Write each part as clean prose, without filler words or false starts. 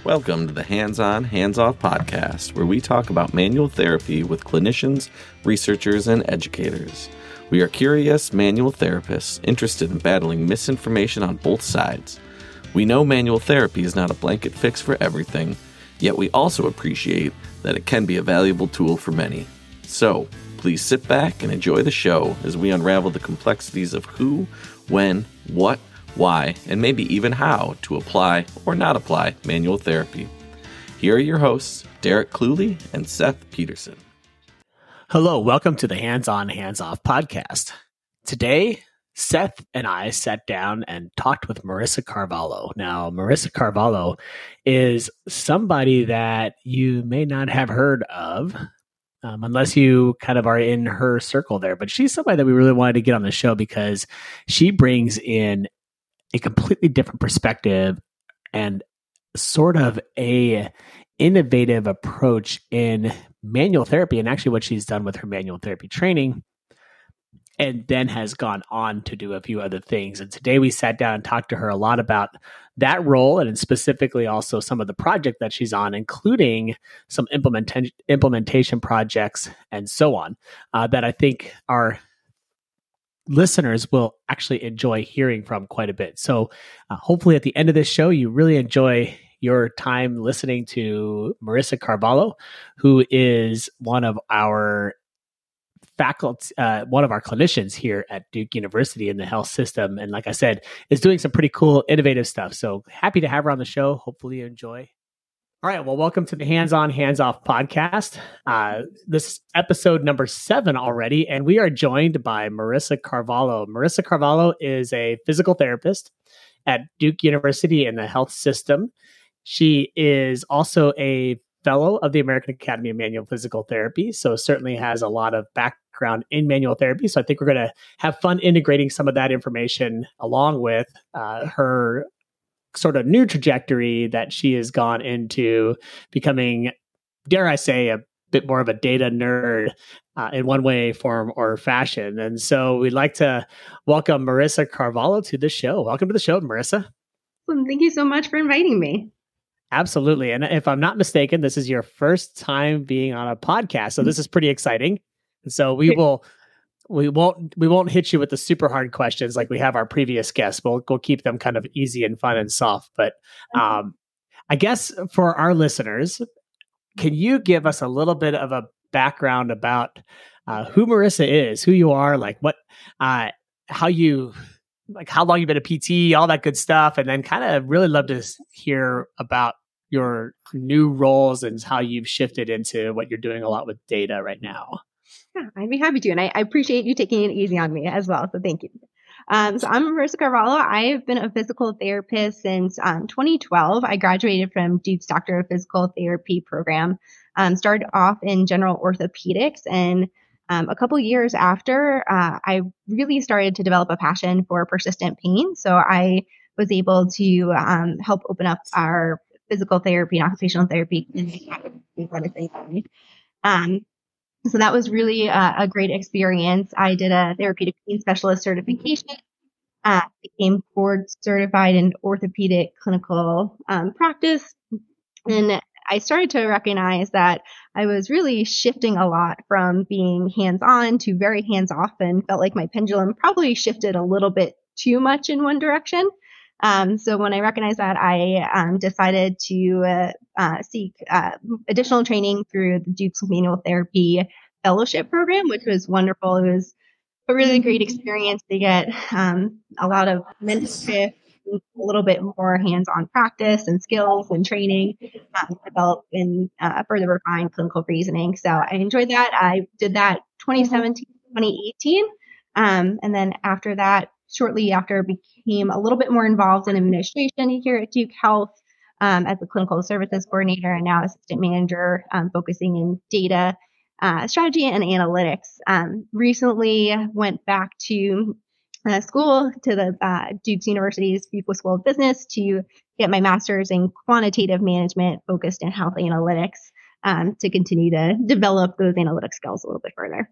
Welcome to the Hands-On, Hands-Off podcast, where we talk about manual therapy with clinicians, researchers, and educators. We are curious manual therapists interested in battling misinformation on both sides. We know manual therapy is not a blanket fix for everything, yet we also appreciate that it can be a valuable tool for many. So, please sit back and enjoy the show as we unravel the complexities of who, when, what, why, and maybe even how to apply or not apply manual therapy. Here are your hosts, Derek Cluley and Seth Peterson. Hello, welcome to the Hands-On, Hands-Off podcast. Today, Seth and I sat down and talked with Marissa Carvalho. Now, Marissa Carvalho is somebody that you may not have heard of, unless you kind of are in her circle there. But she's somebody that we really wanted to get on the show because she brings in a completely different perspective and sort of a innovative approach in manual therapy, and actually what she's done with her manual therapy training, and then has gone on to do a few other things. And today we sat down and talked to her a lot about that role, and specifically also some of the project that she's on, including some implementation projects and so on, that I think are listeners will actually enjoy hearing from quite a bit. So hopefully at the end of this show, you really enjoy your time listening to Marissa Carvalho, who is one of our faculty, one of our clinicians here at Duke University in the health system. And like I said, is doing some pretty cool, innovative stuff. So happy to have her on the show. Hopefully you enjoy. All right. Well, welcome to the Hands-On, Hands-Off podcast. This is episode number 7 already, and we are joined by Marissa Carvalho. Marissa Carvalho is a physical therapist at Duke University in the health system. She is also a fellow of the American Academy of Manual Physical Therapy, so certainly has a lot of background in manual therapy. So I think we're going to have fun integrating some of that information along with her sort of new trajectory that she has gone into becoming, dare I say, a bit more of a data nerd in one way, form, or fashion. And so we'd like to welcome Marissa Carvalho to the show. Welcome to the show, Marissa. Thank you so much for inviting me. Absolutely. And if I'm not mistaken, this is your first time being on a podcast. So this is pretty exciting. And so we won't hit you with the super hard questions like we have our previous guests. We'll keep them kind of easy and fun and soft. But I guess for our listeners, can you give us a little bit of a background about who Marissa is, who you are, like what, how long you've been a PT, all that good stuff, and then kind of really love to hear about your new roles and how you've shifted into what you're doing a lot with data right now. Yeah, I'd be happy to. And I appreciate you taking it easy on me as well. So thank you. So I'm Marissa Carvalho. I've been a physical therapist since 2012. I graduated from Duke's Doctor of Physical Therapy program. Started off in general orthopedics. And a couple years after, I really started to develop a passion for persistent pain. So I was able to help open up our physical therapy and occupational therapy so that was really a great experience. I did a therapeutic pain specialist certification, became board certified in orthopedic clinical practice. And I started to recognize that I was really shifting a lot from being hands-on to very hands-off, and felt like my pendulum probably shifted a little bit too much in one direction. So when I recognized that, I decided to seek additional training through the Duke's Manual Therapy Fellowship Program, which was wonderful. It was a really great experience to get a lot of mentorship, a little bit more hands-on practice and skills and training, develop and further refine clinical reasoning. So I enjoyed that. I did that 2017, 2018. And then after that, shortly after, became a little bit more involved in administration here at Duke Health as a clinical services coordinator and now assistant manager, focusing in data strategy and analytics. Recently went back to school to the Duke University's Buchla School of Business to get my master's in quantitative management focused in health analytics to continue to develop those analytic skills a little bit further.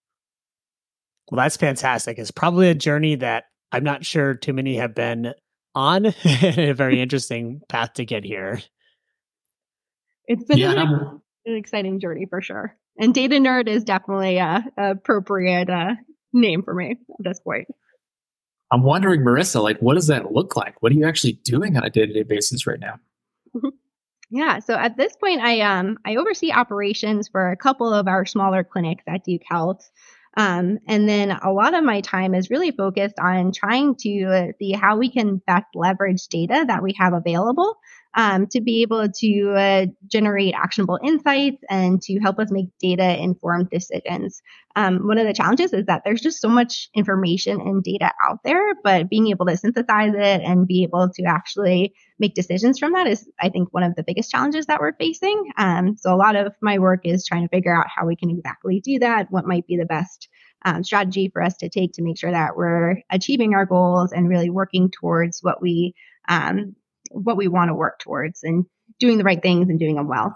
Well, that's fantastic. It's probably a journey that I'm not sure too many have been on a very interesting path to get here. It's been an exciting journey for sure. And data nerd is definitely a appropriate name for me at this point. I'm wondering, Marissa, like, what does that look like? What are you actually doing on a day-to-day basis right now? Yeah, so at this point, I oversee operations for a couple of our smaller clinics at Duke Health. And then a lot of my time is really focused on trying to see how we can best leverage data that we have available to be able to generate actionable insights and to help us make data-informed decisions. One of the challenges is that there's just so much information and data out there, but being able to synthesize it and be able to actually make decisions from that is, I think, one of the biggest challenges that we're facing. So a lot of my work is trying to figure out how we can exactly do that, what might be the best strategy for us to take to make sure that we're achieving our goals and really working towards what we want to work towards and doing the right things and doing them well.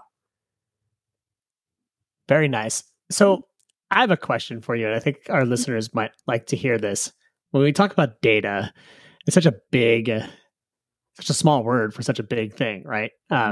Very nice. So I have a question for you, and I think our listeners might like to hear this. When we talk about data, it's such a small word for such a big thing, right?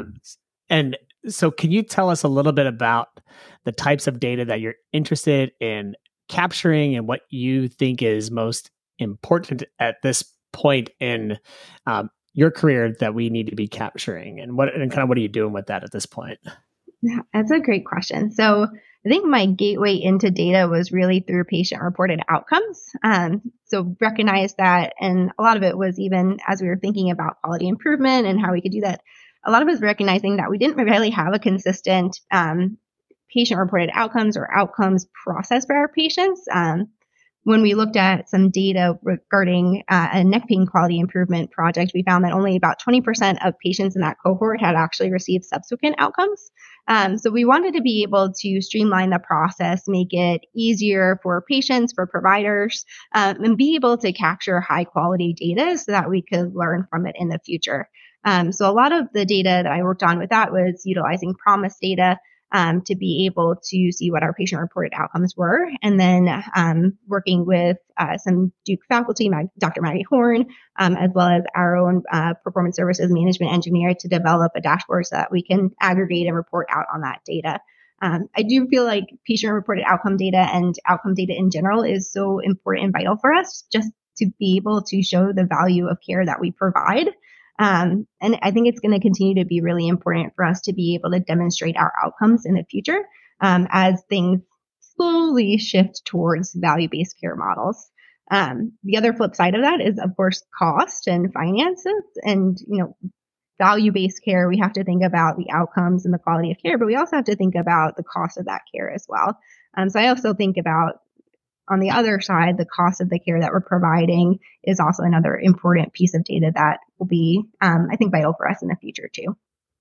And so can you tell us a little bit about the types of data that you're interested in capturing and what you think is most important at this point in your career that we need to be capturing, and what are you doing with that at this point? Yeah, that's a great question. So I think my gateway into data was really through patient-reported outcomes. So recognize that, and a lot of it was even as we were thinking about quality improvement and how we could do that, a lot of it was recognizing that we didn't really have a consistent patient-reported outcomes or outcomes process for our patients. When we looked at some data regarding a neck pain quality improvement project, we found that only about 20% of patients in that cohort had actually received subsequent outcomes. So we wanted to be able to streamline the process, make it easier for patients, for providers, and be able to capture high quality data so that we could learn from it in the future. So a lot of the data that I worked on with that was utilizing PROMIS data to be able to see what our patient-reported outcomes were, and then working with some Duke faculty, Dr. Maggie Horn, as well as our own performance services management engineer to develop a dashboard so that we can aggregate and report out on that data. I do feel like patient-reported outcome data and outcome data in general is so important and vital for us just to be able to show the value of care that we provide. And I think it's going to continue to be really important for us to be able to demonstrate our outcomes in the future as things slowly shift towards value-based care models. The other flip side of that is, of course, cost and finances. And, value-based care, we have to think about the outcomes and the quality of care, but we also have to think about the cost of that care as well. So I also think about, on the other side, the cost of the care that we're providing is also another important piece of data that will be, I think, vital for us in the future too.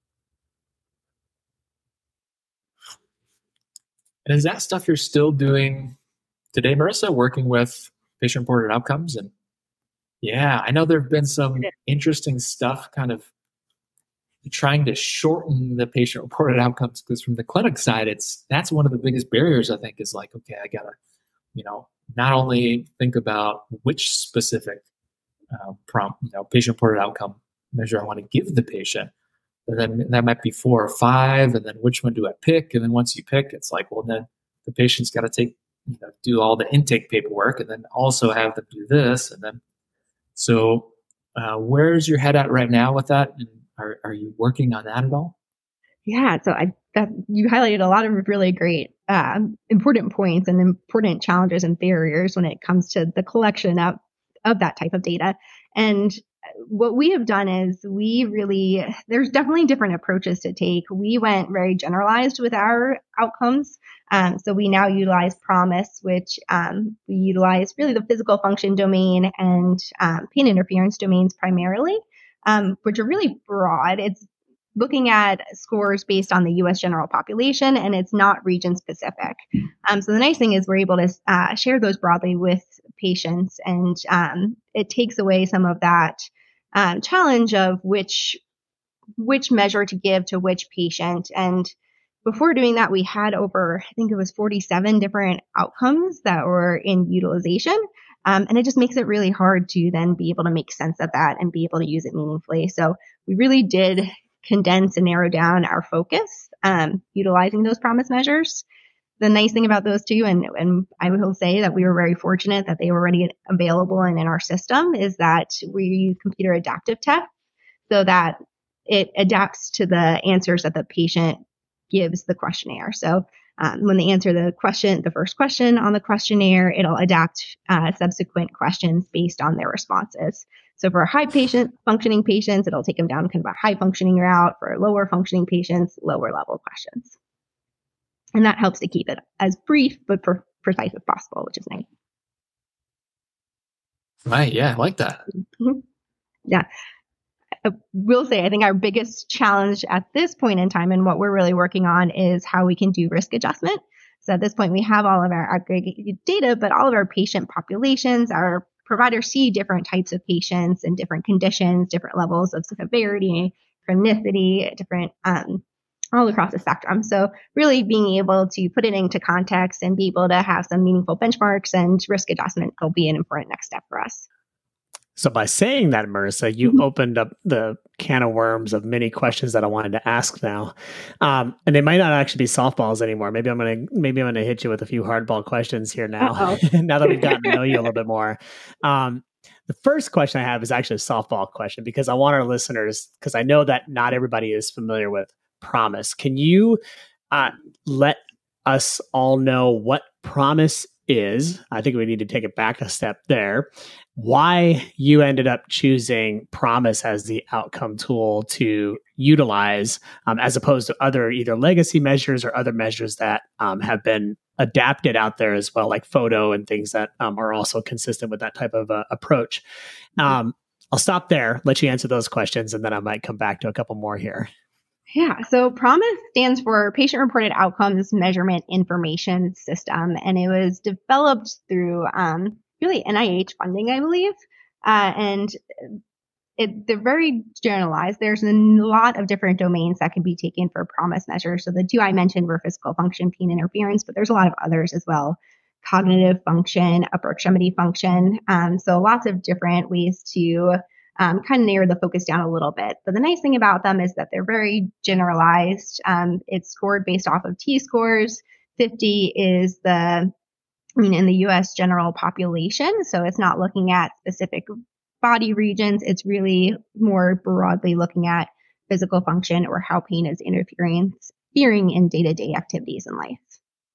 And is that stuff you're still doing today, Marissa, working with patient-reported outcomes? And yeah, I know there have been some interesting stuff kind of trying to shorten the patient-reported outcomes, because from the clinic side, that's one of the biggest barriers, I think, is like, okay, I gotta not only think about which specific patient-reported outcome measure I want to give the patient, but then that might be 4 or 5, and then which one do I pick? And then once you pick, it's like, well, then the patient's got to do all the intake paperwork, and then also have them do this, and then so where's your head at right now with that? And are you working on that at all? Yeah, so you highlighted a lot of really great, important points and important challenges and barriers when it comes to the collection of that type of data. And what we have done is there's definitely different approaches to take. We went very generalized with our outcomes. So we now utilize PROMIS, which we utilize really the physical function domain and pain interference domains primarily, which are really broad. It's looking at scores based on the U.S. general population, and it's not region specific. So the nice thing is we're able to share those broadly with patients, and it takes away some of that challenge of which measure to give to which patient. And before doing that, we had over, I think it was 47 different outcomes that were in utilization. And it just makes it really hard to then be able to make sense of that and be able to use it meaningfully. So we really did condense and narrow down our focus, utilizing those PROMIS measures. The nice thing about those two, and I will say that we were very fortunate that they were already available and in our system, is that we use computer adaptive tests so that it adapts to the answers that the patient gives the questionnaire. So when they answer the first question on the questionnaire, it'll adapt subsequent questions based on their responses. So for high functioning patients, it'll take them down kind of a high functioning route. For lower functioning patients, lower level questions. And that helps to keep it as brief but precise as possible, which is nice. Right. Yeah, I like that. Mm-hmm. Yeah. I will say, I think our biggest challenge at this point in time and what we're really working on is how we can do risk adjustment. So at this point, we have all of our aggregated data, but all of our patient populations, our providers see different types of patients and different conditions, different levels of severity, chronicity, different all across the spectrum. So really being able to put it into context and be able to have some meaningful benchmarks and risk adjustment will be an important next step for us. So by saying that, Marissa, you opened up the can of worms of many questions that I wanted to ask now, and they might not actually be softballs anymore. Maybe I'm gonna hit you with a few hardball questions here now. Now that we've gotten to know you a little bit more. The first question I have is actually a softball question because I want our listeners, because I know that not everybody is familiar with PROMIS. Can you let us all know what PROMIS is? I think we need to take it back a step there. Why you ended up choosing PROMIS as the outcome tool to utilize, as opposed to other either legacy measures or other measures that have been adapted out there as well, like photo and things that are also consistent with that type of approach. I'll stop there, let you answer those questions, and then I might come back to a couple more here. Yeah, so PROMIS stands for Patient Reported Outcomes Measurement Information System, and it was developed through really NIH funding, I believe, and they're very generalized. There's a lot of different domains that can be taken for PROMIS measures. So the two I mentioned were physical function, pain interference, but there's a lot of others as well. Cognitive function, upper extremity function. So lots of different ways to kind of narrow the focus down a little bit. But the nice thing about them is that they're very generalized. It's scored based off of T-scores. 50 is in the US general population. So it's not looking at specific body regions. It's really more broadly looking at physical function or how pain is interfering in day-to-day activities in life.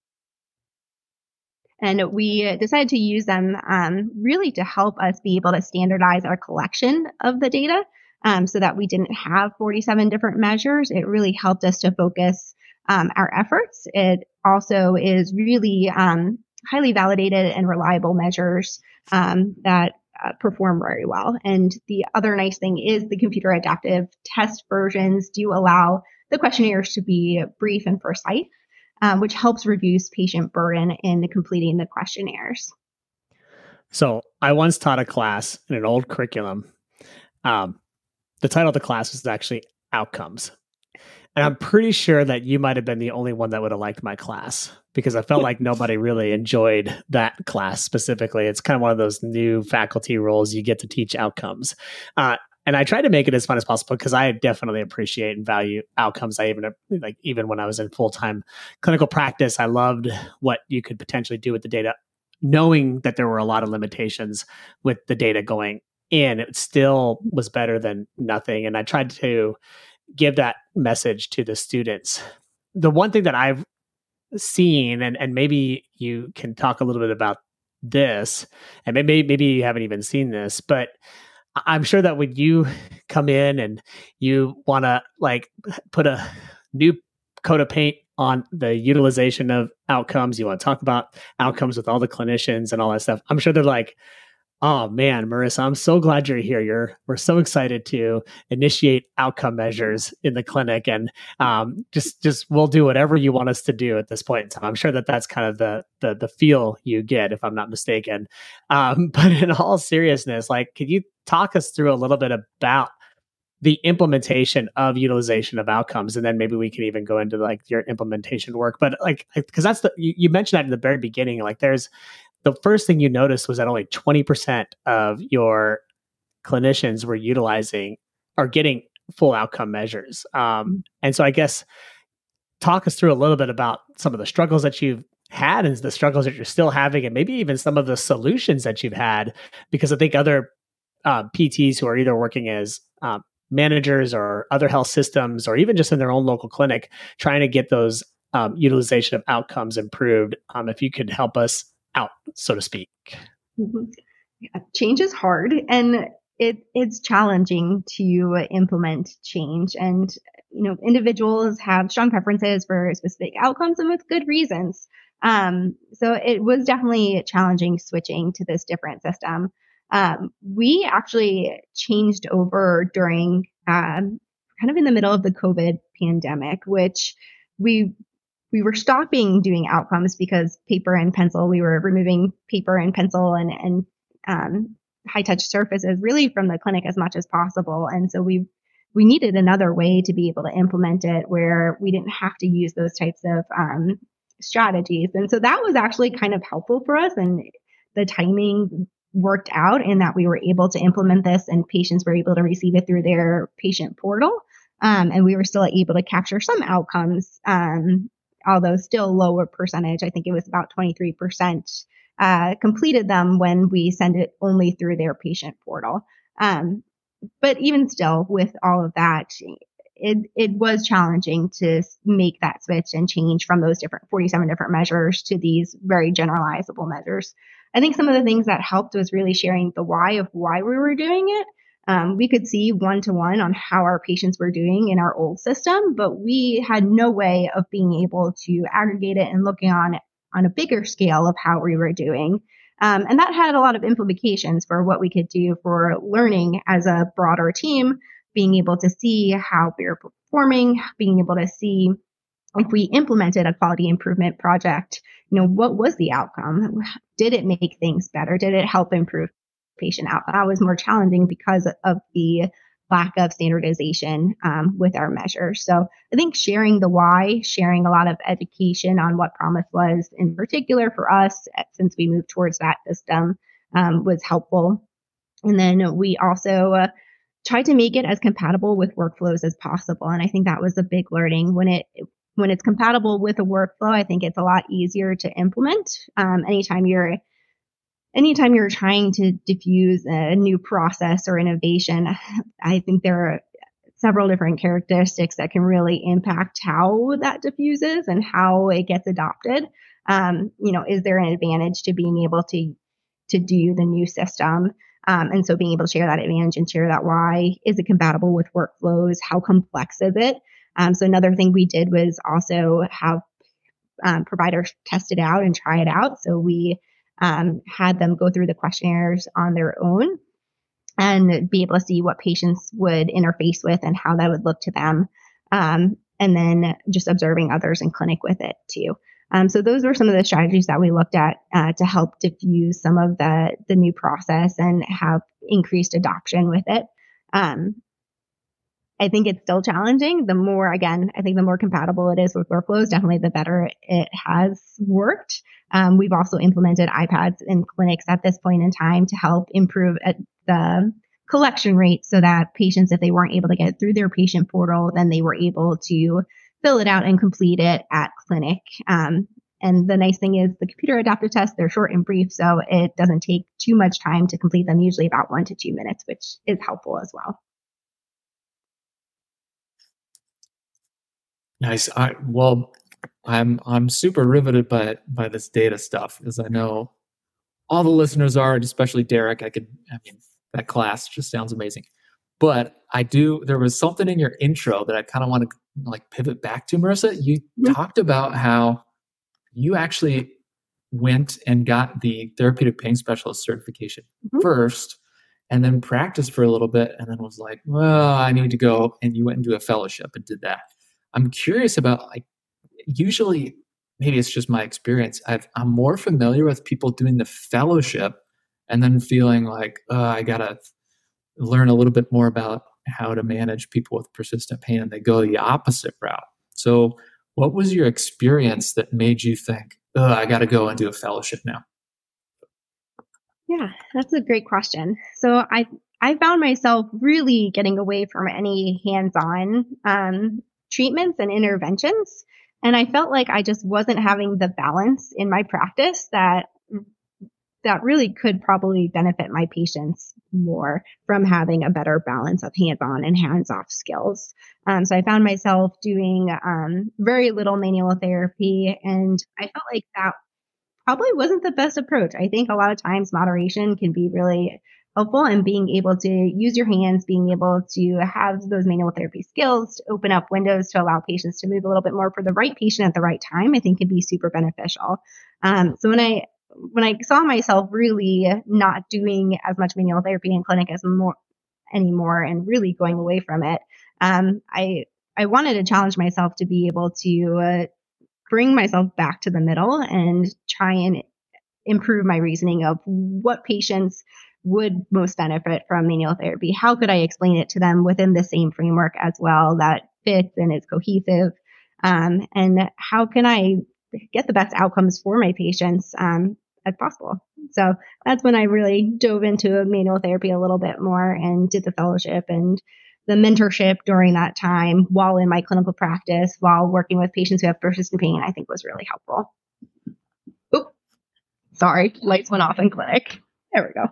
And we decided to use them really to help us be able to standardize our collection of the data so that we didn't have 47 different measures. It really helped us to focus our efforts. It also is really highly validated and reliable measures that perform very well. And the other nice thing is the computer adaptive test versions do allow the questionnaires to be brief and precise, which helps reduce patient burden in completing the questionnaires. So I once taught a class in an old curriculum. The title of the class was actually Outcomes. And I'm pretty sure that you might have been the only one that would have liked my class because I felt like nobody really enjoyed that class specifically. It's kind of one of those new faculty roles you get to teach outcomes. And I try to make it as fun as possible because I definitely appreciate and value outcomes. Even when I was in full-time clinical practice, I loved what you could potentially do with the data, knowing that there were a lot of limitations with the data going in. It still was better than nothing. And I tried to give that message to the students. The one thing that I've seen, and maybe you can talk a little bit about this, and maybe you haven't even seen this, but I'm sure that when you come in and you want to put a new coat of paint on the utilization of outcomes, you want to talk about outcomes with all the clinicians and all that stuff, I'm sure they're like, oh man, Marissa, I'm so glad you're here. We're so excited to initiate outcome measures in the clinic, and just we'll do whatever you want us to do at this point in time. I'm sure that that's kind of the feel you get, if I'm not mistaken. But in all seriousness, could you talk us through a little bit about the implementation of utilization of outcomes, and then maybe we can even go into your implementation work. But because that's you mentioned that in the very beginning, there's the first thing you noticed was that only 20% of your clinicians were utilizing or getting full outcome measures. And so I guess talk us through a little bit about some of the struggles that you've had and the struggles that you're still having, and maybe even some of the solutions that you've had, because I think other PTs who are either working as managers or other health systems, or even just in their own local clinic, trying to get those utilization of outcomes improved. If you could help us out, so to speak. Mm-hmm. Yeah, change is hard, and it's challenging to implement change. And individuals have strong preferences for specific outcomes, and with good reasons. So it was definitely challenging switching to this different system. We actually changed over during kind of in the middle of the COVID pandemic, which we were stopping doing outcomes because paper and pencil, we were removing paper and pencil and high touch surfaces really from the clinic as much as possible. And so we needed another way to be able to implement it where we didn't have to use those types of strategies. And so that was actually kind of helpful for us. And the timing worked out in that we were able to implement this and patients were able to receive it through their patient portal. And we were still able to capture some outcomes, although still lower percentage. I think it was about 23% completed them when we send it only through their patient portal. But even still, with all of that, it was challenging to make that switch and change from those 47 different measures to these very generalizable measures. I think some of the things that helped was really sharing the why of why we were doing it. We could see one-to-one on how our patients were doing in our old system, but we had no way of being able to aggregate it and looking on a bigger scale of how we were doing. And that had a lot of implications for what we could do for learning as a broader team, being able to see how we were performing, being able to see if we implemented a quality improvement project, what was the outcome? Did it make things better? Did it help improve patient outcome? That was more challenging because of the lack of standardization with our measures. So I think sharing the why, sharing a lot of education on what PROMIS was in particular for us, since we moved towards that system, was helpful. And then we also tried to make it as compatible with workflows as possible. And I think that was a big learning. When it's compatible with a workflow, I think it's a lot easier to implement. Anytime you're trying to diffuse a new process or innovation, I think there are several different characteristics that can really impact how that diffuses and how it gets adopted. Is there an advantage to being able to do the new system? And so being able to share that advantage and share that why. Is it compatible with workflows? How complex is it? So another thing we did was also have providers test it out and try it out. So we had them go through the questionnaires on their own and be able to see what patients would interface with and how that would look to them. And then just observing others in clinic with it too. So those were some of the strategies that we looked at to help diffuse some of the new process and have increased adoption with it. I think it's still challenging. The more compatible it is with workflows, definitely the better it has worked. We've also implemented iPads in clinics at this point in time to help improve the collection rate so that patients, if they weren't able to get through their patient portal, then they were able to fill it out and complete it at clinic. And the nice thing is the computer adaptive tests, they're short and brief, so it doesn't take too much time to complete them, usually about 1 to 2 minutes, which is helpful as well. Nice. I'm super riveted by this data stuff, because I know all the listeners are, and especially Derek. That class just sounds amazing. But there was something in your intro that I kind of want to pivot back to, Marissa. You talked about how you actually went and got the therapeutic pain specialist certification first, and then practiced for a little bit, and then was like, well, I need to go. And you went and do a fellowship and did that. I'm curious about, usually, maybe it's just my experience, I'm more familiar with people doing the fellowship and then feeling like, I got to learn a little bit more about how to manage people with persistent pain, and they go the opposite route. So what was your experience that made you think, I got to go and do a fellowship now? Yeah, that's a great question. So I found myself really getting away from any hands-on treatments and interventions, and I felt like I just wasn't having the balance in my practice that really could probably benefit my patients more from having a better balance of hands-on and hands-off skills. So I found myself doing very little manual therapy, and I felt like that probably wasn't the best approach. I think a lot of times moderation can be really helpful, and being able to use your hands, being able to have those manual therapy skills to open up windows to allow patients to move a little bit more for the right patient at the right time, I think can be super beneficial. So when I saw myself really not doing as much manual therapy in clinic as more anymore and really going away from it, I wanted to challenge myself to be able to bring myself back to the middle and try and improve my reasoning of what patients would most benefit from manual therapy. How could I explain it to them within the same framework as well that fits and is cohesive? And how can I get the best outcomes for my patients as possible? So that's when I really dove into manual therapy a little bit more and did the fellowship and the mentorship during that time while in my clinical practice, while working with patients who have persistent pain, I think was really helpful. Oop, sorry, lights went off in clinic. There we go.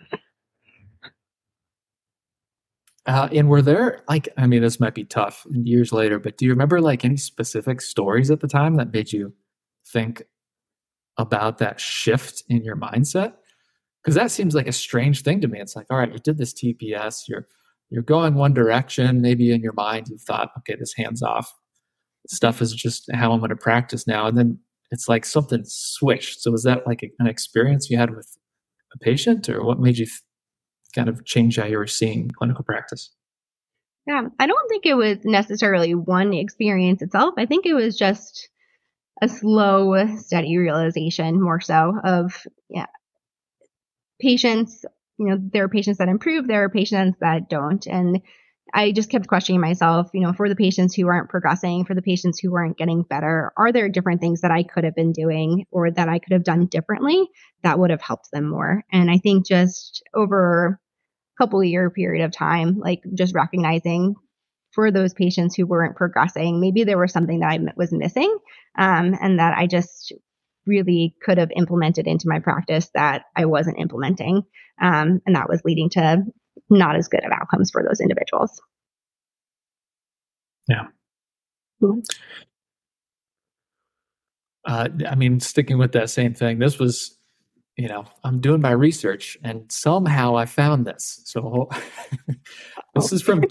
And were there, like, I mean, this might be tough years later, but do you remember like any specific stories at the time that made you think about that shift in your mindset? Because that seems like a strange thing to me. It's like, all right, you did this TPS, you're going one direction. Maybe in your mind you thought, okay, this hands-off stuff is just how I'm going to practice now. And then it's like something switched. So was that like an experience you had with a patient, or what made you kind of change how you were seeing clinical practice? Yeah, I don't think it was necessarily one experience itself. I think it was just a slow, steady realization more so of, patients. There are patients that improve, there are patients that don't. And I just kept questioning myself, for the patients who aren't progressing, for the patients who weren't getting better, are there different things that I could have been doing or that I could have done differently that would have helped them more? And I think just over a couple of year period of time, like just recognizing for those patients who weren't progressing, maybe there was something that I was missing, and that I just really could have implemented into my practice that I wasn't implementing. And that was leading to not as good of outcomes for those individuals. Yeah. I mean, sticking with that same thing, this was, I'm doing my research and somehow I found this. So this is from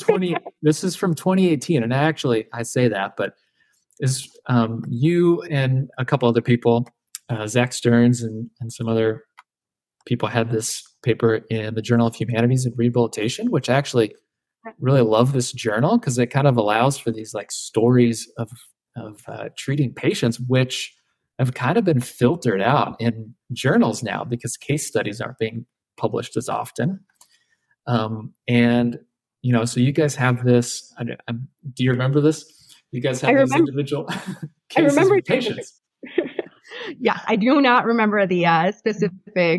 2018. And actually I say that, but is you and a couple other people, Zach Stearns and some other people had this paper in the Journal of Humanities and Rehabilitation, which I actually really love this journal because it kind of allows for these like stories of treating patients, which have kind of been filtered out in journals now because case studies aren't being published as often. And, so you guys have this, do you remember this? You guys have these individual cases with patients. Yeah, I do not remember the specific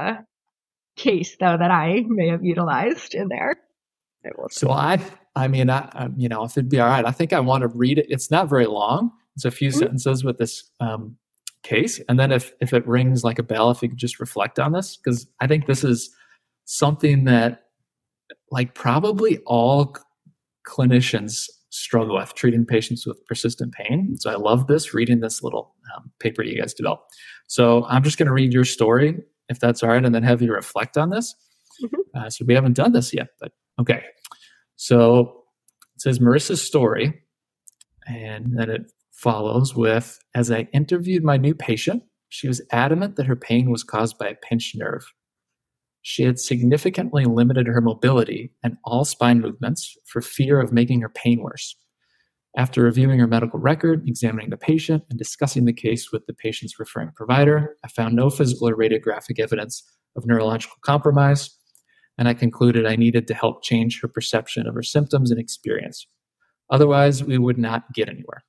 case though that I may have utilized in there. So I mean, if it'd be all right, I think I want to read it. It's not very long. It's a few sentences with this case, and then if it rings like a bell, if you could just reflect on this, because I think this is something that like probably all clinicians struggle with, treating patients with persistent pain. So I love reading this little paper you guys developed. So I'm just going to read your story, if that's all right, and then have you reflect on this. Mm-hmm. So we haven't done this yet, but okay. So it says Marissa's story, and then it follows with, as I interviewed my new patient, she was adamant that her pain was caused by a pinched nerve. She had significantly limited her mobility and all spine movements for fear of making her pain worse. After reviewing her medical record, examining the patient, and discussing the case with the patient's referring provider, I found no physical or radiographic evidence of neurological compromise, and I concluded I needed to help change her perception of her symptoms and experience. Otherwise, we would not get anywhere.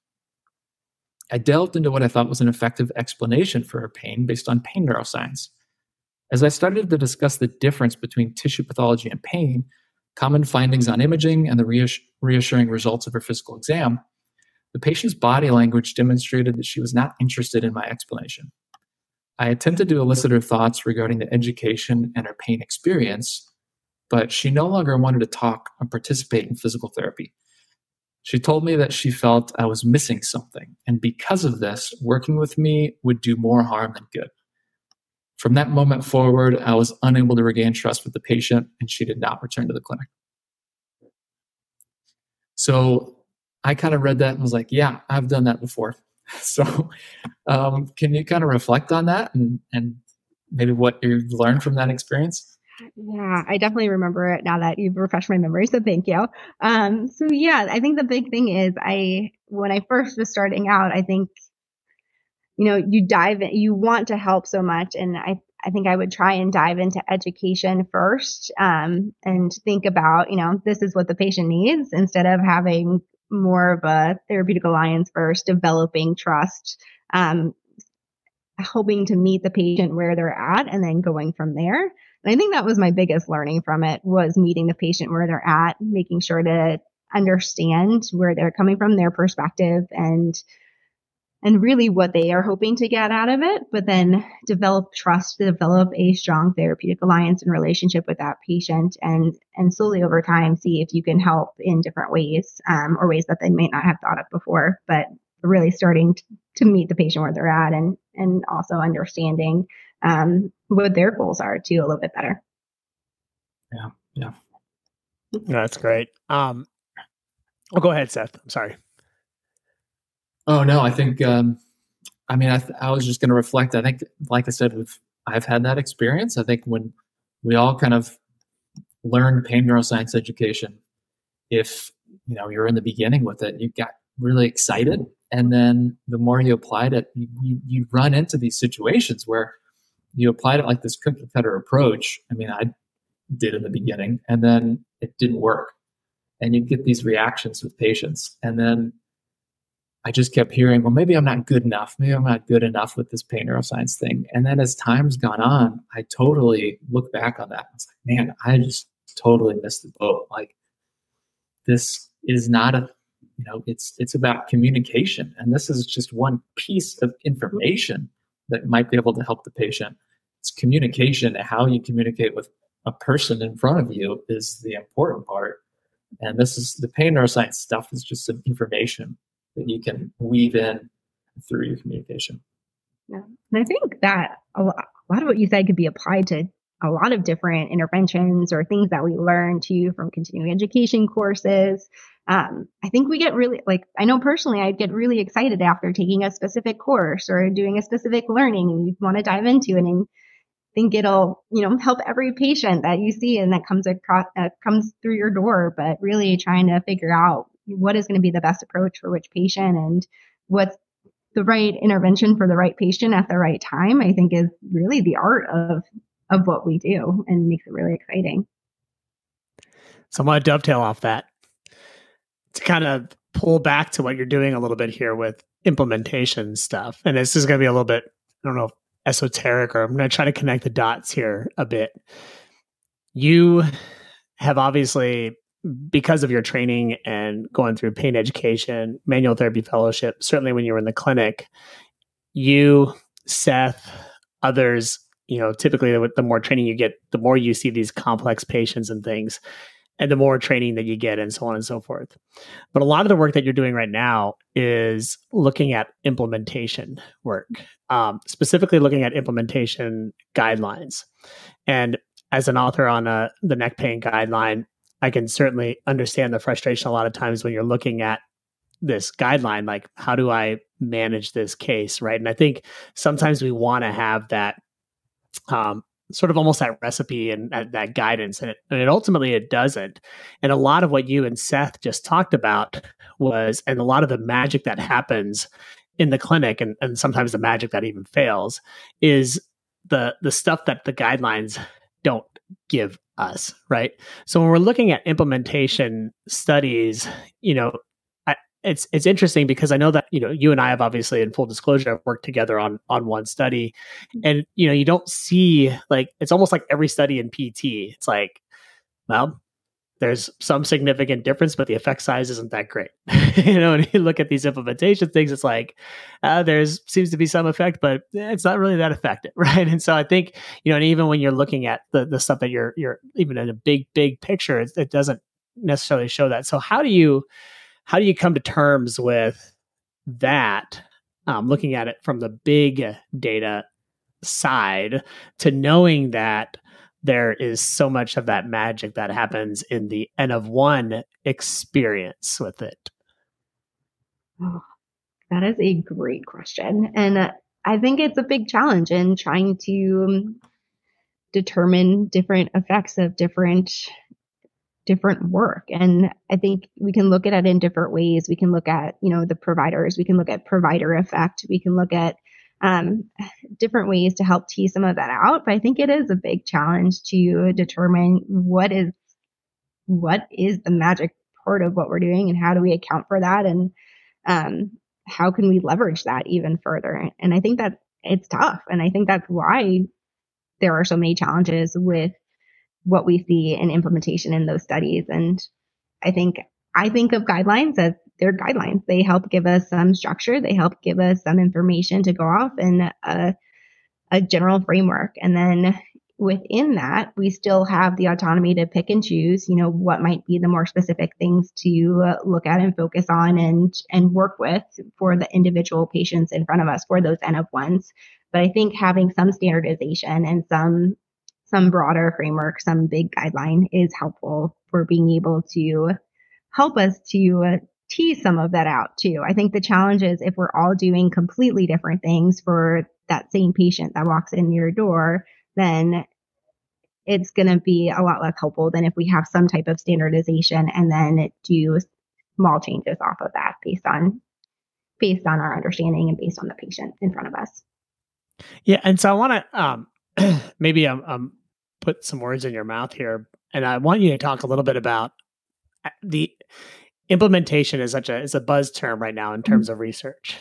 I delved into what I thought was an effective explanation for her pain based on pain neuroscience. As I started to discuss the difference between tissue pathology and pain, common findings on imaging, and the reassuring results of her physical exam, the patient's body language demonstrated that she was not interested in my explanation. I attempted to elicit her thoughts regarding the education and her pain experience, but she no longer wanted to talk or participate in physical therapy. She told me that she felt I was missing something, and because of this, working with me would do more harm than good. From that moment forward, I was unable to regain trust with the patient, and she did not return to the clinic. So I kind of read that and was like, yeah, I've done that before. So can you kind of reflect on that and maybe what you've learned from that experience? Yeah, I definitely remember it now that you've refreshed my memory. So thank you. So yeah, I think the big thing is when I first was starting out, I think, you dive in, you want to help so much. And I think I would try and dive into education first, and think about, this is what the patient needs instead of having more of a therapeutic alliance first, developing trust, hoping to meet the patient where they're at and then going from there. And I think that was my biggest learning from it, was meeting the patient where they're at, making sure to understand where they're coming from, their perspective, and really what they are hoping to get out of it, but then develop trust, develop a strong therapeutic alliance and relationship with that patient, and slowly over time see if you can help in different ways, or ways that they may not have thought of before, but really starting to meet the patient where they're at, and also understanding what their goals are too a little bit better. Yeah. That's great. Go ahead, Seth. I'm sorry. Oh no, I think I was just going to reflect. I think, like I said, I've had that experience. I think when we all kind of learned pain neuroscience education, if you're in the beginning with it, you got really excited, and then the more you applied it, you run into these situations where you applied it like this cookie cutter approach. I did in the beginning, and then it didn't work, and you get these reactions with patients, and then I just kept hearing, well, maybe I'm not good enough. Maybe I'm not good enough with this pain neuroscience thing. And then as time's gone on, I totally look back on that. I was like, man, I just totally missed the boat. Like, this is not it's about communication. And this is just one piece of information that might be able to help the patient. It's communication. How you communicate with a person in front of you is the important part. And this is the pain neuroscience stuff is just some information that you can weave in through your communication. Yeah. And I think that a lot of what you said could be applied to a lot of different interventions or things that we learn too from continuing education courses. I think we get really, I know personally, I'd get really excited after taking a specific course or doing a specific learning and you want to dive into it, and think it'll, help every patient that you see and that comes through your door, but really trying to figure out what is going to be the best approach for which patient and what's the right intervention for the right patient at the right time, I think is really the art of what we do and makes it really exciting. So I'm going to dovetail off that to kind of pull back to what you're doing a little bit here with implementation stuff. And this is going to be a little bit, I don't know, esoteric, or I'm going to try to connect the dots here a bit. You have obviously, because of your training and going through pain education, manual therapy fellowship, certainly when you were in the clinic, you, Seth, others, typically the more training you get, the more you see these complex patients and things, and the more training that you get, and so on and so forth. But a lot of the work that you're doing right now is looking at implementation work, specifically looking at implementation guidelines. And as an author on the neck pain guideline, I can certainly understand the frustration a lot of times when you're looking at this guideline, like, how do I manage this case, right? And I think sometimes we want to have that sort of almost that recipe and that guidance, and it ultimately it doesn't. And a lot of what you and Seth just talked about and a lot of the magic that happens in the clinic, and sometimes the magic that even fails, is the stuff that the guidelines don't give us, right? So when we're looking at implementation studies, it's interesting because I know that, you and I have obviously, in full disclosure, have worked together on one study, and you don't see, like, it's almost like every study in PT. It's like, well, there's some significant difference, but the effect size isn't that great. And you look at these implementation things, it's like, there's seems to be some effect, but it's not really that effective, right? And so I think, and even when you're looking at the stuff that you're even in a big picture, it doesn't necessarily show that. So how do you come to terms with that? Looking at it from the big data side to knowing that there is so much of that magic that happens in the N of one experience with it? Oh, that is a great question. And I think it's a big challenge in trying to determine different effects of different work. And I think we can look at it in different ways. We can look at, the providers, we can look at provider effect, we can look at different ways to help tease some of that out. But I think it is a big challenge to determine what is the magic part of what we're doing, and how do we account for that, and how can we leverage that even further. And I think that it's tough. And I think that's why there are so many challenges with what we see in implementation in those studies. And I think of guidelines as they're guidelines. They help give us some structure. They help give us some information to go off in a general framework. And then within that, we still have the autonomy to pick and choose, what might be the more specific things to look at and focus on and work with for the individual patients in front of us for those N of ones. But I think having some standardization and some broader framework, some big guideline is helpful for being able to help us to tease some of that out too. I think the challenge is if we're all doing completely different things for that same patient that walks in your door, then it's going to be a lot less helpful than if we have some type of standardization and then do small changes off of that based on our understanding and based on the patient in front of us. Yeah. And so I want to maybe put some words in your mouth here, and I want you to talk a little bit about the implementation is is a buzz term right now in terms of research.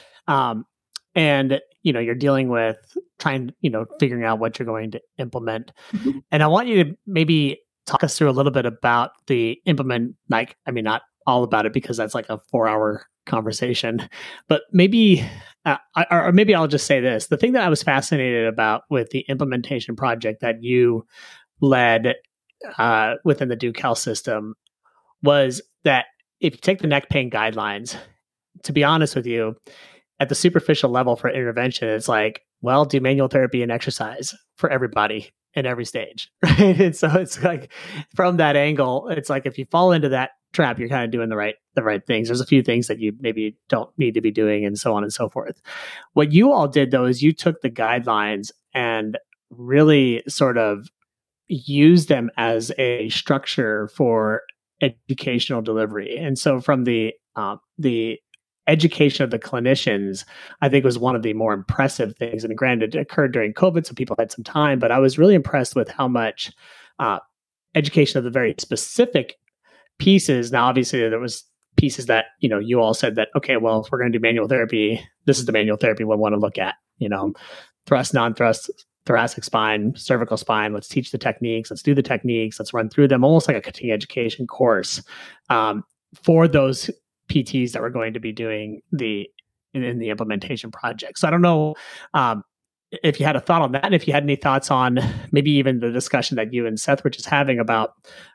And, you're dealing with figuring out what you're going to implement. Mm-hmm. And I want you to maybe talk us through a little bit about the not all about it, because that's like a 4-hour conversation, but maybe, or maybe I'll just say this. The thing that I was fascinated about with the implementation project that you led within the Duke Health System was that if you take the neck pain guidelines, to be honest with you, at the superficial level for intervention, it's like, well, do manual therapy and exercise for everybody in every stage, right? And so it's like, from that angle, it's like if you fall into that trap, you're kind of doing the right things. There's a few things that you maybe don't need to be doing, and so on and so forth. What you all did, though, is you took the guidelines and really sort of used them as a structure for educational delivery. And so from the education of the clinicians, I think, was one of the more impressive things. And granted, it occurred during COVID, so people had some time, but I was really impressed with how much education of the very specific pieces. Now, obviously, there was pieces that, you all said that, okay, well, if we're going to do manual therapy, this is the manual therapy we want to look at, thrust, non-thrust, thoracic spine, cervical spine. Let's teach the techniques. Let's do the techniques. Let's run through them, almost like a continuing education course for those PTs that we're going to be doing in the implementation project. So I don't know if you had a thought on that, and if you had any thoughts on maybe even the discussion that you and Seth were just having about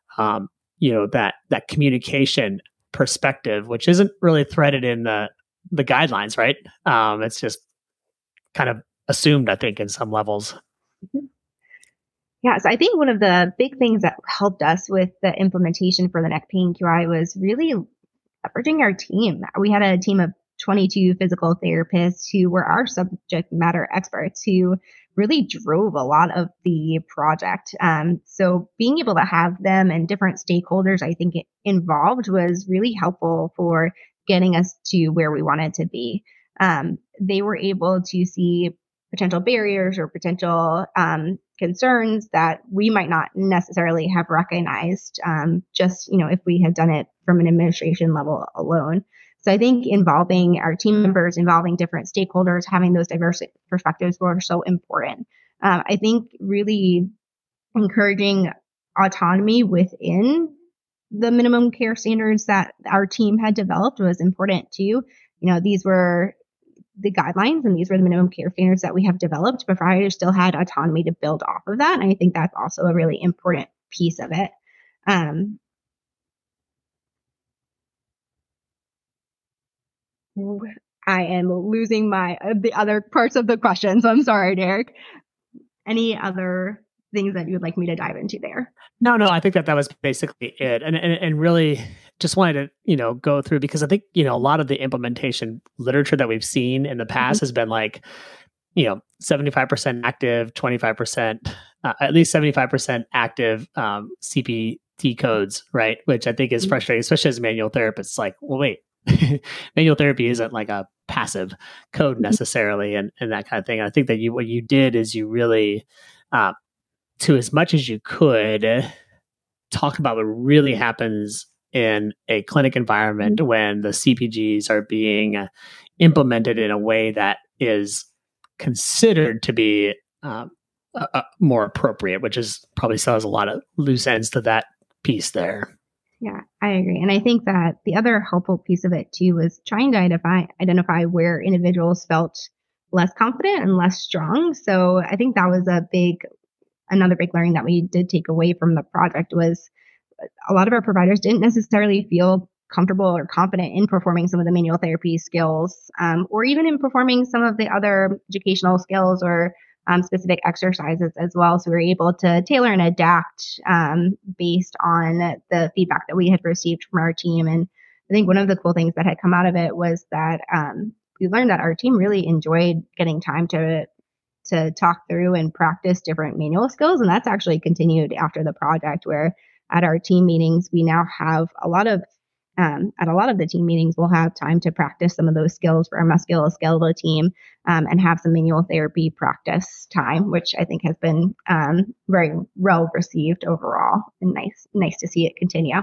that communication perspective, which isn't really threaded in the guidelines, right? It's just kind of assumed, I think, in some levels. Yeah, so I think one of the big things that helped us with the implementation for the neck pain QI was really leveraging our team. We had a team of 22 physical therapists who were our subject matter experts who really drove a lot of the project. So being able to have them and different stakeholders, I think, involved was really helpful for getting us to where we wanted to be. They were able to see potential barriers or potential concerns that we might not necessarily have recognized just, if we had done it from an administration level alone. So I think involving our team members, involving different stakeholders, having those diverse perspectives were so important. I think really encouraging autonomy within the minimum care standards that our team had developed was important too. These were the guidelines and these were the minimum care standards that we have developed, but providers still had autonomy to build off of that. And I think that's also a really important piece of it. I am losing the other parts of the question, so I'm sorry, Derek. Any other things that you would like me to dive into there? No, I think that was basically it. And really just wanted to, go through, because I think, a lot of the implementation literature that we've seen in the past has been like, 75% active, 25%, at least 75% active CPT codes, right? Which I think is frustrating, especially as a manual therapist. It's like, well, wait, manual therapy isn't like a passive code necessarily, and that kind of thing. And I think that what you did is you really, to as much as you could, talk about what really happens in a clinic environment when the CPGs are being implemented in a way that is considered to be more appropriate, which is probably still has a lot of loose ends to that piece there. Yeah, I agree. And I think that the other helpful piece of it too was trying to identify where individuals felt less confident and less strong. So I think that was another big learning that we did take away from the project was a lot of our providers didn't necessarily feel comfortable or confident in performing some of the manual therapy skills, or even in performing some of the other educational skills or specific exercises as well. So we were able to tailor and adapt based on the feedback that we had received from our team. And I think one of the cool things that had come out of it was that we learned that our team really enjoyed getting time to talk through and practice different manual skills. And that's actually continued after the project, where at our team meetings, we now have at a lot of the team meetings, we'll have time to practice some of those skills for our musculoskeletal team and have some manual therapy practice time, which I think has been very well received overall, and nice to see it continue.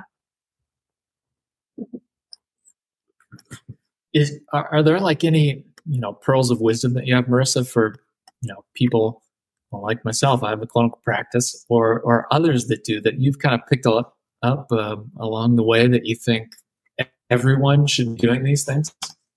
Are there like any pearls of wisdom that you have, Marissa, for people like myself? I have a clinical practice, or others that do, that you've kind of picked up along the way that you think everyone should be doing these things?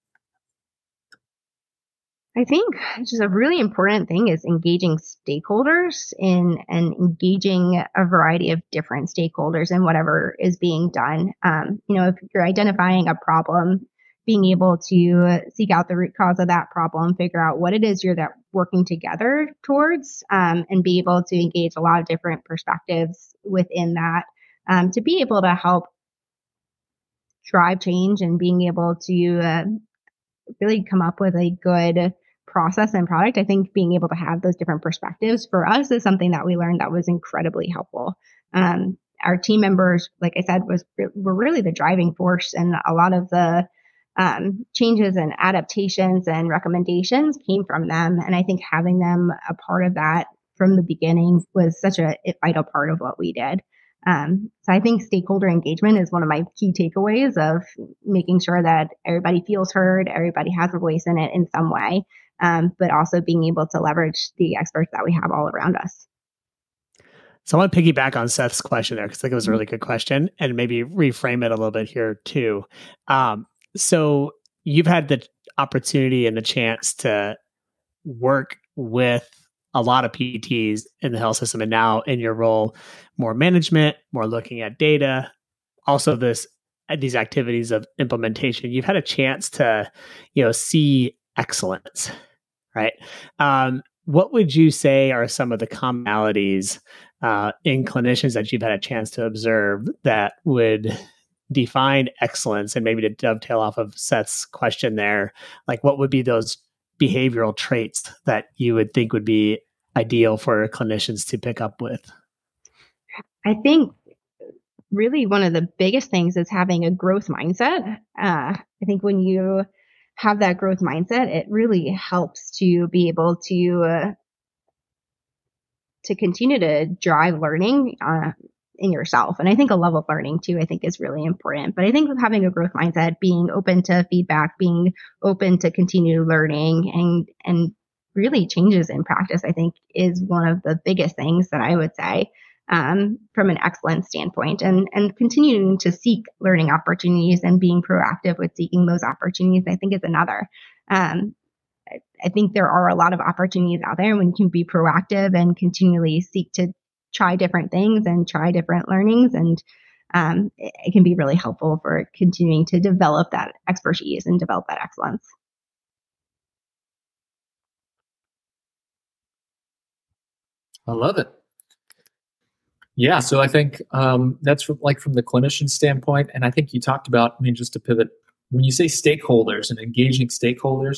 I think just a really important thing is engaging stakeholders and engaging a variety of different stakeholders in whatever is being done. If you're identifying a problem, being able to seek out the root cause of that problem, figure out what it is you're working together towards, and be able to engage a lot of different perspectives within that, to be able to help drive change and being able to really come up with a good process and product. I think being able to have those different perspectives for us is something that we learned that was incredibly helpful. Our team members, like I said, were really the driving force, and a lot of the changes and adaptations and recommendations came from them. And I think having them a part of that from the beginning was such a vital part of what we did. So I think stakeholder engagement is one of my key takeaways of making sure that everybody feels heard, everybody has a voice in it in some way, but also being able to leverage the experts that we have all around us. So I want to piggyback on Seth's question there, because I think it was a really good question, and maybe reframe it a little bit here too. So you've had the opportunity and the chance to work with a lot of PTs in the health system, and now in your role, more management, more looking at data, also these activities of implementation. You've had a chance to, see excellence, right? What would you say are some of the commonalities in clinicians that you've had a chance to observe that would define excellence? And maybe to dovetail off of Seth's question there, like what would be those behavioral traits that you would think would be ideal for clinicians to pick up with? I think really one of the biggest things is having a growth mindset. I think when you have that growth mindset, it really helps to be able to continue to drive learning in yourself. And I think a love of learning too, I think is really important. But I think with having a growth mindset, being open to feedback, being open to continue learning and really changes in practice, I think is one of the biggest things that I would say from an excellence standpoint, and continuing to seek learning opportunities and being proactive with seeking those opportunities, I think is another. I think there are a lot of opportunities out there when you can be proactive and continually seek to try different things and try different learnings. And it can be really helpful for continuing to develop that expertise and develop that excellence. I love it. Yeah, so I think that's from the clinician standpoint. And I think you talked about, just to pivot, when you say stakeholders and engaging stakeholders,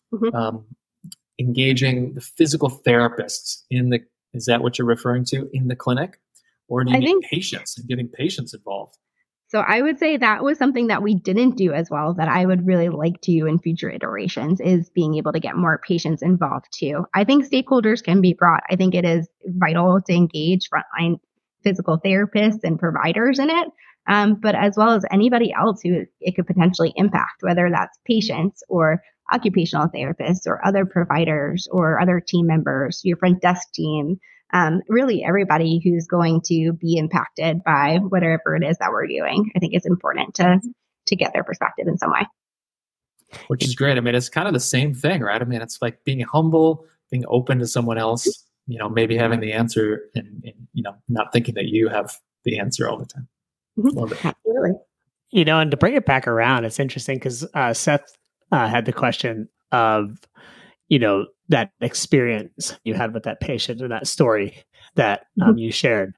engaging the physical therapists is that what you're referring to in the clinic? Or do you mean patients and getting patients involved? So I would say that was something that we didn't do as well that I would really like to do in future iterations, is being able to get more patients involved too. I think stakeholders can be brought. I think it is vital to engage frontline physical therapists and providers in it, but as well as anybody else who it could potentially impact, whether that's patients or occupational therapists or other providers or other team members, your front desk team, really everybody who's going to be impacted by whatever it is that we're doing. I think it's important to get their perspective in some way. Which is great. It's kind of the same thing, right? It's like being humble, being open to someone else, maybe having the answer and not thinking that you have the answer all the time. Love it. Absolutely. And to bring it back around, it's interesting because Seth had the question of, that experience you had with that patient and that story that you shared,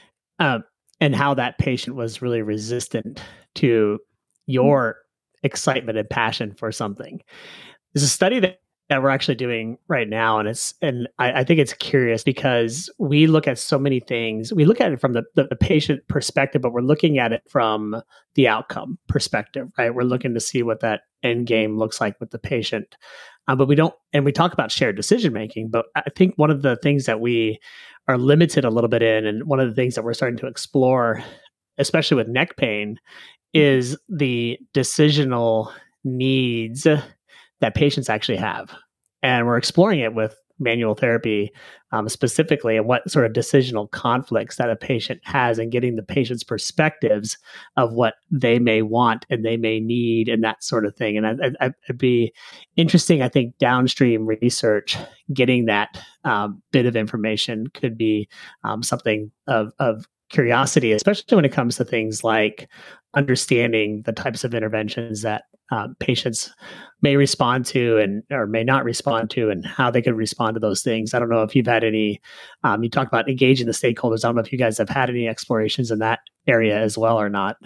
and how that patient was really resistant to your excitement and passion for something. There's a study that we're actually doing right now, and I think it's curious because we look at so many things. We look at it from the patient perspective, but we're looking at it from the outcome perspective, right? We're looking to see what that end game looks like with the patient. But we don't, and we talk about shared decision making, but I think one of the things that we are limited a little bit in, and one of the things that we're starting to explore, especially with neck pain, is the decisional needs that patients actually have. And we're exploring it with manual therapy specifically, and what sort of decisional conflicts that a patient has, and getting the patient's perspectives of what they may want and they may need and that sort of thing. And it'd be interesting, I think, downstream research, getting that bit of information could be something of curiosity, especially when it comes to things like understanding the types of interventions that patients may respond to or may not respond to, and how they could respond to those things. I don't know if you've had any, you talk about engaging the stakeholders. I don't know if you guys have had any explorations in that area as well or not.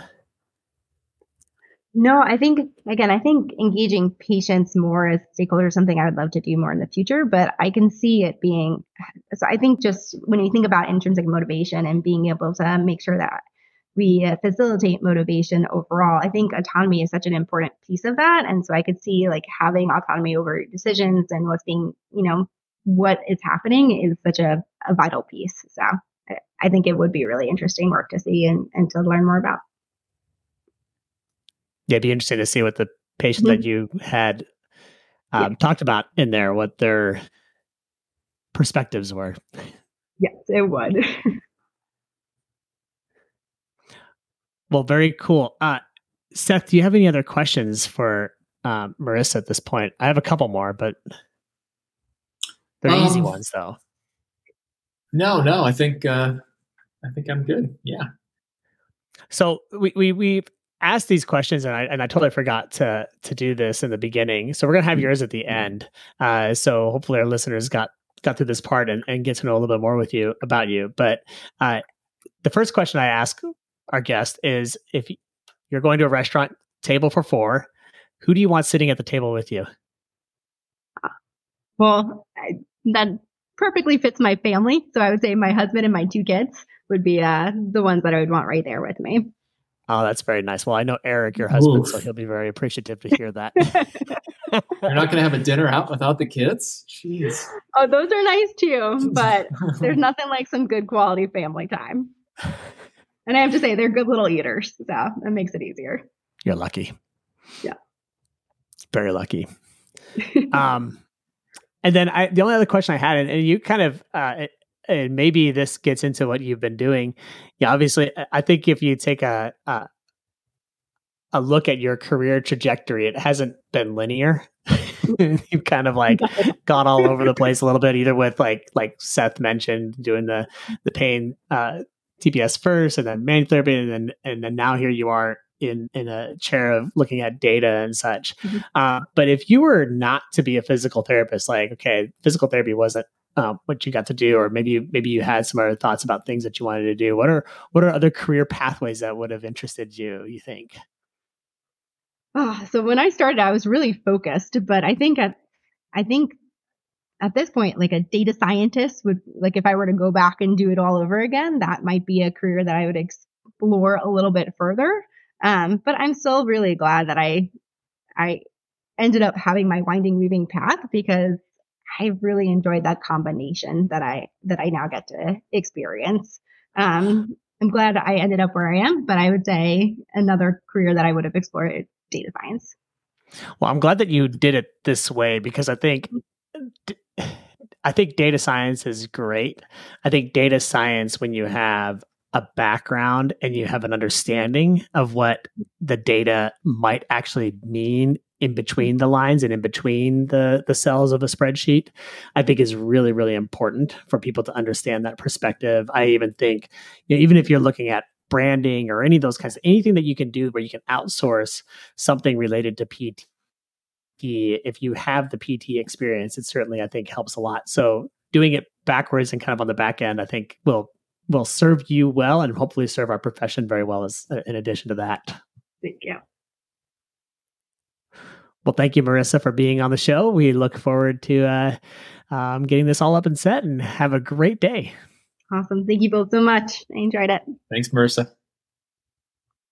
No, I think engaging patients more as stakeholders is something I would love to do more in the future, but I can see it being, so I think just when you think about intrinsic motivation and being able to make sure that we facilitate motivation overall, I think autonomy is such an important piece of that. And so I could see like having autonomy over decisions and what's being, what is happening is such a vital piece. So I think it would be really interesting work to see and to learn more about. Yeah, it'd be interesting to see what the patient that you had talked about in there, what their perspectives were. Yes, it would. Well, very cool. Seth, do you have any other questions for Marissa at this point? I have a couple more, but they're easy ones, though. No, I think I'm good. Yeah. So we've asked these questions, and I totally forgot to do this in the beginning. So we're gonna have yours at the end. So hopefully our listeners got through this part and get to know a little bit more about you. But the first question I ask our guest is, if you're going to a restaurant, table for 4, who do you want sitting at the table with you? Well, that perfectly fits my family. So I would say my husband and my 2 kids would be the ones that I would want right there with me. Oh, that's very nice. Well, I know Eric, your husband, so he'll be very appreciative to hear that. You're not going to have a dinner out without the kids? Jeez. Oh, those are nice too, but there's nothing like some good quality family time. And I have to say, they're good little eaters. So that makes it easier. You're lucky. Yeah. Very lucky. And then the only other question I had, and you kind of, and maybe this gets into what you've been doing. Yeah, obviously, I think if you take a look at your career trajectory, it hasn't been linear. You've kind of like gone all over the place a little bit, either with like Seth mentioned, doing the pain TPS first, and then manual therapy, and then now here you are in a chair of looking at data and such. Mm-hmm. But if you were not to be a physical therapist, like, okay, physical therapy wasn't what you got to do, or maybe you had some other thoughts about things that you wanted to do. What are other career pathways that would have interested you, you think? So when I started, I was really focused, but I think at this point, like a data scientist would, like, if I were to go back and do it all over again, that might be a career that I would explore a little bit further. But I'm still really glad that I ended up having my winding weaving path, because I really enjoyed that combination that I now get to experience. I'm glad I ended up where I am, but I would say another career that I would have explored is data science. Well, I'm glad that you did it this way, because I think data science is great. I think data science, when you have a background and you have an understanding of what the data might actually mean in between the lines and in between the cells of a spreadsheet, I think is really, really important for people to understand that perspective. I even think, even if you're looking at branding or any of those kinds of, anything that you can do where you can outsource something related to PT, if you have the PT experience, it certainly, I think, helps a lot. So doing it backwards and kind of on the back end, I think will serve you well, and hopefully serve our profession very well as in addition to that. Thank you. Well, thank you, Marissa, for being on the show. We look forward to getting this all up and set, and have a great day. Awesome. Thank you both so much. I enjoyed it. Thanks, Marissa.